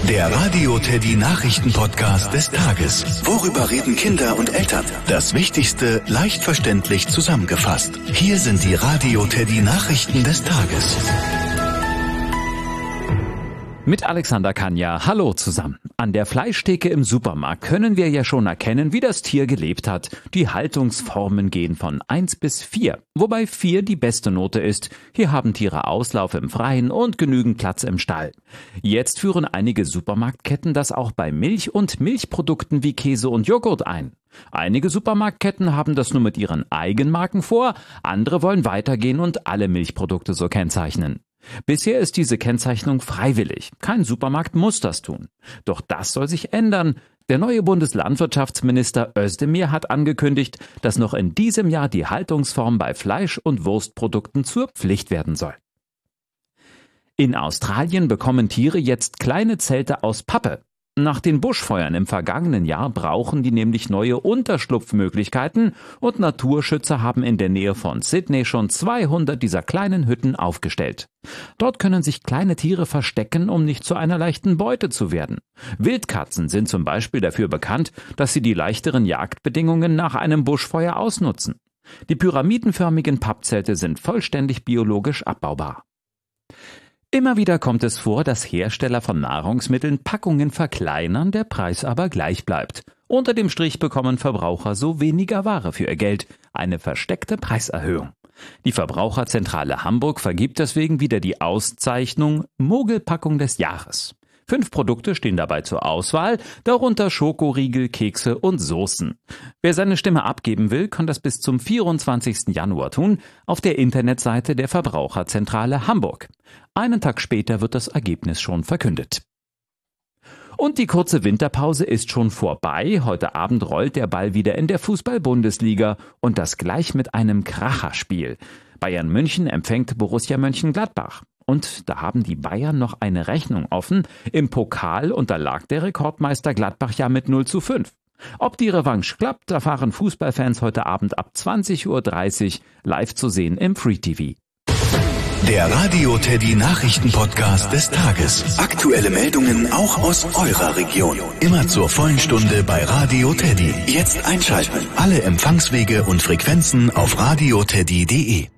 Der Radio Teddy Nachrichten-Podcast des Tages. Worüber reden Kinder und Eltern? Das Wichtigste leicht verständlich zusammengefasst. Hier sind die Radio Teddy Nachrichten des Tages. Mit Alexander Kanja. Hallo zusammen. An der Fleischtheke im Supermarkt können wir ja schon erkennen, wie das Tier gelebt hat. Die Haltungsformen gehen von 1 bis 4, wobei 4 die beste Note ist. Hier haben Tiere Auslauf im Freien und genügend Platz im Stall. Jetzt führen einige Supermarktketten das auch bei Milch und Milchprodukten wie Käse und Joghurt ein. Einige Supermarktketten haben das nur mit ihren Eigenmarken vor, andere wollen weitergehen und alle Milchprodukte so kennzeichnen. Bisher ist diese Kennzeichnung freiwillig. Kein Supermarkt muss das tun. Doch das soll sich ändern. Der neue Bundeslandwirtschaftsminister Özdemir hat angekündigt, dass noch in diesem Jahr die Haltungsform bei Fleisch- und Wurstprodukten zur Pflicht werden soll. In Australien bekommen Tiere jetzt kleine Zelte aus Pappe. Nach den Buschfeuern im vergangenen Jahr brauchen die nämlich neue Unterschlupfmöglichkeiten und Naturschützer haben in der Nähe von Sydney schon 200 dieser kleinen Hütten aufgestellt. Dort können sich kleine Tiere verstecken, um nicht zu einer leichten Beute zu werden. Wildkatzen sind zum Beispiel dafür bekannt, dass sie die leichteren Jagdbedingungen nach einem Buschfeuer ausnutzen. Die pyramidenförmigen Pappzelte sind vollständig biologisch abbaubar. Immer wieder kommt es vor, dass Hersteller von Nahrungsmitteln Packungen verkleinern, der Preis aber gleich bleibt. Unter dem Strich bekommen Verbraucher so weniger Ware für ihr Geld, eine versteckte Preiserhöhung. Die Verbraucherzentrale Hamburg vergibt deswegen wieder die Auszeichnung Mogelpackung des Jahres. 5 Produkte stehen dabei zur Auswahl, darunter Schokoriegel, Kekse und Soßen. Wer seine Stimme abgeben will, kann das bis zum 24. Januar tun, auf der Internetseite der Verbraucherzentrale Hamburg. Einen Tag später wird das Ergebnis schon verkündet. Und die kurze Winterpause ist schon vorbei. Heute Abend rollt der Ball wieder in der Fußball-Bundesliga und das gleich mit einem Kracherspiel. Bayern München empfängt Borussia Mönchengladbach. Und da haben die Bayern noch eine Rechnung offen. Im Pokal unterlag der Rekordmeister Gladbach ja mit 0:5. Ob die Revanche klappt, erfahren Fußballfans heute Abend ab 20:30 Uhr live zu sehen im Free TV. Der Radio Teddy Nachrichten-Podcast des Tages. Aktuelle Meldungen auch aus eurer Region. Immer zur vollen Stunde bei Radio Teddy. Jetzt einschalten. Alle Empfangswege und Frequenzen auf radioteddy.de.